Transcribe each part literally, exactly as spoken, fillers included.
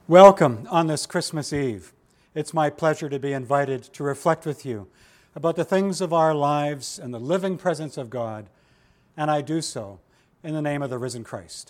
Welcome on this Christmas Eve. It's my pleasure to be invited to reflect with you about the things of our lives and the living presence of God, and I do so in the name of the risen Christ.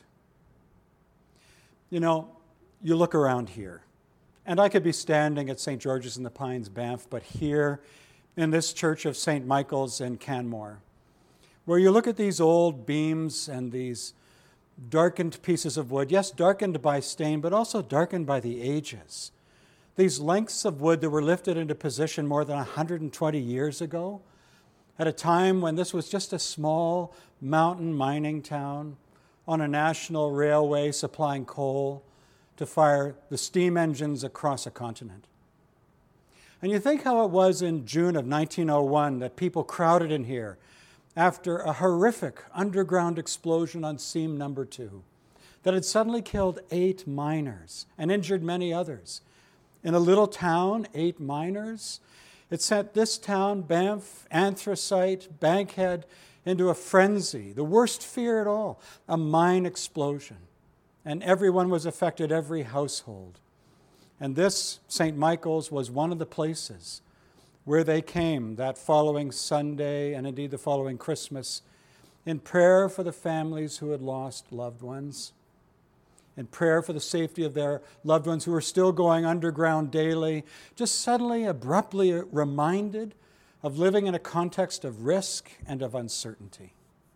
You know, you look around here, and I could be standing at Saint George's in the Pines, Banff, but here in this church of Saint Michael's in Canmore, where you look at these old beams and these darkened pieces of wood, yes, darkened by stain, but also darkened by the ages. These lengths of wood that were lifted into position more than one hundred twenty years ago, at a time when this was just a small mountain mining town on a national railway supplying coal to fire the steam engines across a continent. And you think how it was in June of nineteen oh one that people crowded in here after a horrific underground explosion on seam number two that had suddenly killed eight miners and injured many others. In a little town, eight miners, it sent this town, Banff, Anthracite, Bankhead, into a frenzy, the worst fear at all, a mine explosion. And everyone was affected, every household. And this, Saint Michael's, was one of the places where they came that following Sunday and indeed the following Christmas in prayer for the families who had lost loved ones, in prayer for the safety of their loved ones who were still going underground daily, just suddenly, abruptly reminded of living in a context of risk and of uncertainty.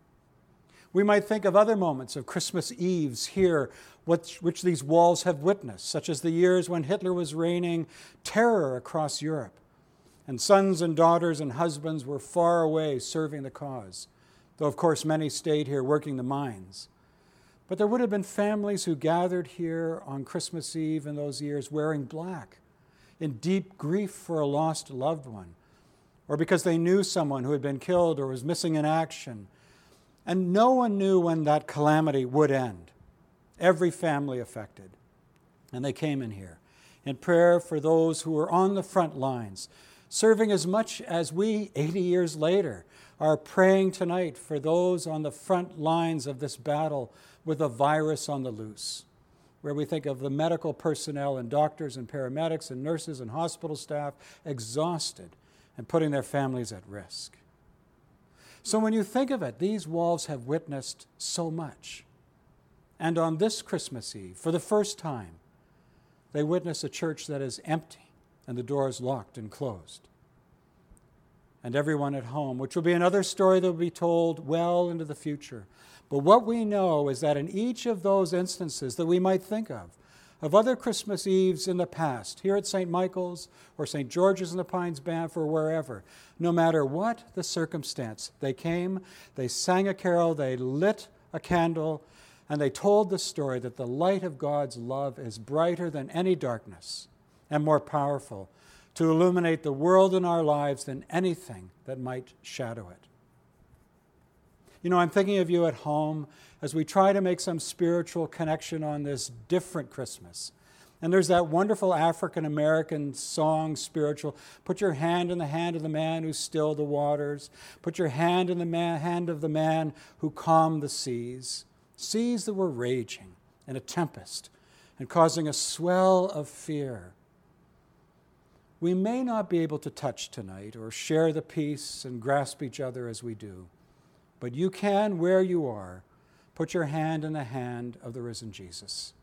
We might think of other moments of Christmas Eves here, which, which these walls have witnessed, such as the years when Hitler was raining terror across Europe, and sons and daughters and husbands were far away serving the cause, though of course many stayed here working the mines. But there would have been families who gathered here on Christmas Eve in those years wearing black, in deep grief for a lost loved one, or because they knew someone who had been killed or was missing in action. And no one knew when that calamity would end. Every family affected. And they came in here in prayer for those who were on the front lines, serving as much as we, eighty years later, are praying tonight for those on the front lines of this battle with a virus on the loose, where we think of the medical personnel and doctors and paramedics and nurses and hospital staff exhausted and putting their families at risk. So when you think of it, these walls have witnessed so much. And on this Christmas Eve, for the first time, they witness a church that is empty and the doors locked and closed. And everyone at home, which will be another story that will be told well into the future. But what we know is that in each of those instances that we might think of, of other Christmas Eves in the past, here at Saint Michael's or Saint George's in the Pines, Banff, or wherever, no matter what the circumstance, they came, they sang a carol, they lit a candle, and they told the story that the light of God's love is brighter than any darkness and more powerful to illuminate the world in our lives than anything that might shadow it. You know, I'm thinking of you at home as we try to make some spiritual connection on this different Christmas. And there's that wonderful African-American song, spiritual, put your hand in the hand of the man who stilled the waters. Put your hand in the man, hand of the man who calmed the seas. Seas that were raging in a tempest and causing a swell of fear. We may not be able to touch tonight or share the peace and grasp each other as we do, but you can, where you are, put your hand in the hand of the risen Jesus.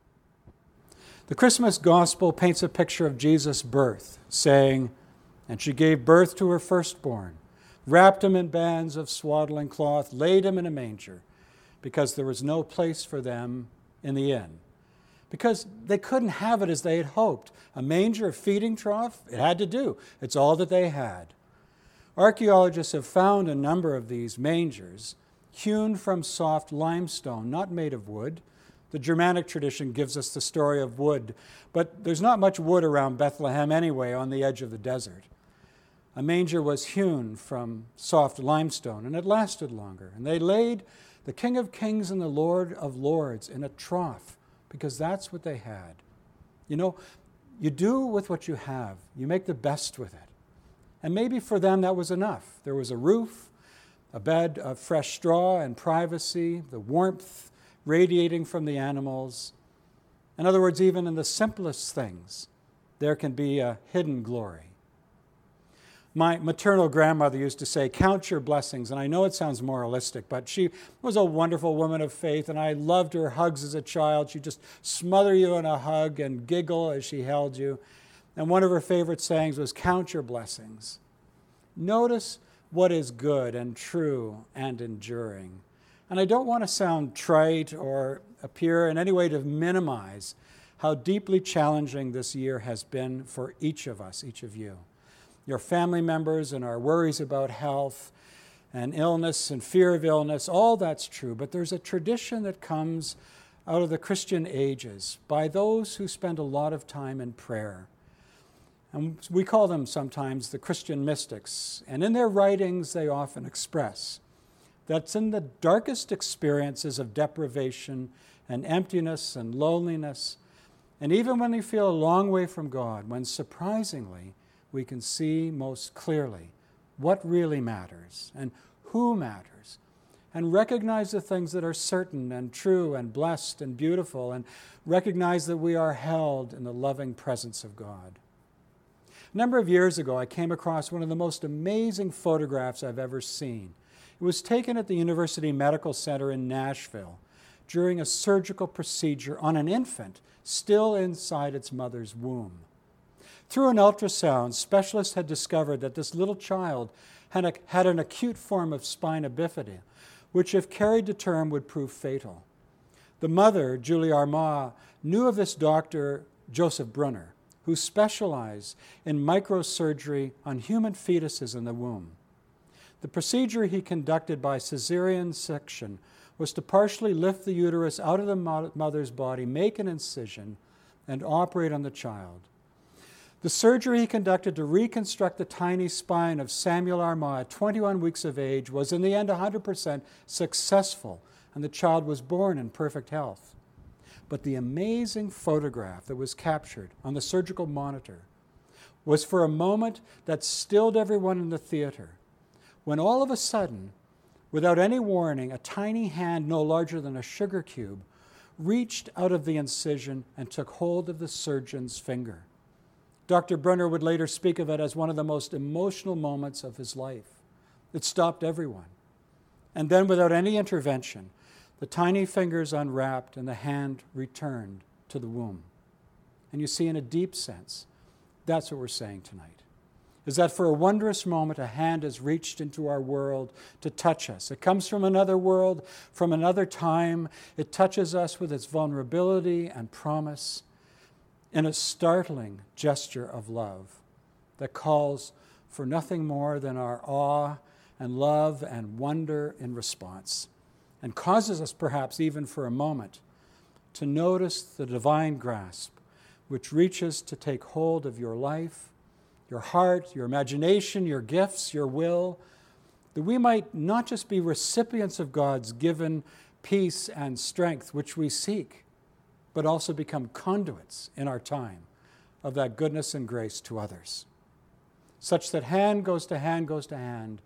The Christmas gospel paints a picture of Jesus' birth, saying, "And she gave birth to her firstborn, wrapped him in bands of swaddling cloth, laid him in a manger, because there was no place for them in the inn." Because they couldn't have it as they had hoped. A manger, a feeding trough, it had to do. It's all that they had. Archaeologists have found a number of these mangers hewn from soft limestone, not made of wood. The Germanic tradition gives us the story of wood, but there's not much wood around Bethlehem anyway on the edge of the desert. A manger was hewn from soft limestone, and it lasted longer. And they laid the King of Kings and the Lord of Lords in a trough, because that's what they had. You know, you do with what you have. You make the best with it. And maybe for them that was enough. There was a roof, a bed of fresh straw and privacy, the warmth radiating from the animals. In other words, even in the simplest things, there can be a hidden glory. My maternal grandmother used to say, count your blessings. And I know it sounds moralistic, but she was a wonderful woman of faith, and I loved her hugs as a child. She'd just smother you in a hug and giggle as she held you. And one of her favorite sayings was, count your blessings. Notice what is good and true and enduring. And I don't want to sound trite or appear in any way to minimize how deeply challenging this year has been for each of us, each of you. Your family members and our worries about health and illness and fear of illness, all that's true. But there's a tradition that comes out of the Christian ages by those who spend a lot of time in prayer. And we call them sometimes the Christian mystics. And in their writings, they often express that's in the darkest experiences of deprivation and emptiness and loneliness, and even when we feel a long way from God, when surprisingly we can see most clearly what really matters and who matters, and recognize the things that are certain and true and blessed and beautiful, and recognize that we are held in the loving presence of God. A number of years ago, I came across one of the most amazing photographs I've ever seen. It was taken at the University Medical Center in Nashville during a surgical procedure on an infant still inside its mother's womb. Through an ultrasound, specialists had discovered that this little child had, a, had an acute form of spina bifida, which, if carried to term, would prove fatal. The mother, Julie Armand, knew of this doctor, Joseph Brunner, who specialized in microsurgery on human fetuses in the womb. The procedure he conducted by cesarean section was to partially lift the uterus out of the mother's body, make an incision, and operate on the child. The surgery he conducted to reconstruct the tiny spine of Samuel Armand at twenty-one weeks of age was in the end one hundred percent successful, and the child was born in perfect health. But the amazing photograph that was captured on the surgical monitor was for a moment that stilled everyone in the theater, when all of a sudden, without any warning, a tiny hand no larger than a sugar cube reached out of the incision and took hold of the surgeon's finger. Doctor Brunner would later speak of it as one of the most emotional moments of his life. It stopped everyone. And then, without any intervention, the tiny fingers unwrapped and the hand returned to the womb. And you see, in a deep sense, that's what we're saying tonight, is that for a wondrous moment, a hand has reached into our world to touch us. It comes from another world, from another time. It touches us with its vulnerability and promise in a startling gesture of love that calls for nothing more than our awe and love and wonder in response, and causes us perhaps even for a moment to notice the divine grasp which reaches to take hold of your life, your heart, your imagination, your gifts, your will, that we might not just be recipients of God's given peace and strength, which we seek, but also become conduits in our time of that goodness and grace to others, such that hand goes to hand goes to hand,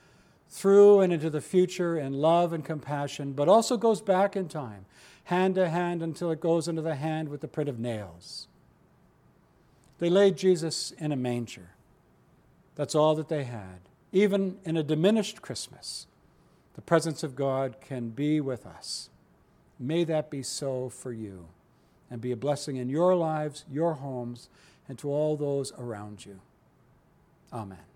through and into the future in love and compassion, but also goes back in time, hand to hand, until it goes into the hand with the print of nails. They laid Jesus in a manger. That's all that they had. Even in a diminished Christmas, the presence of God can be with us. May that be so for you, and be a blessing in your lives, your homes, and to all those around you. Amen.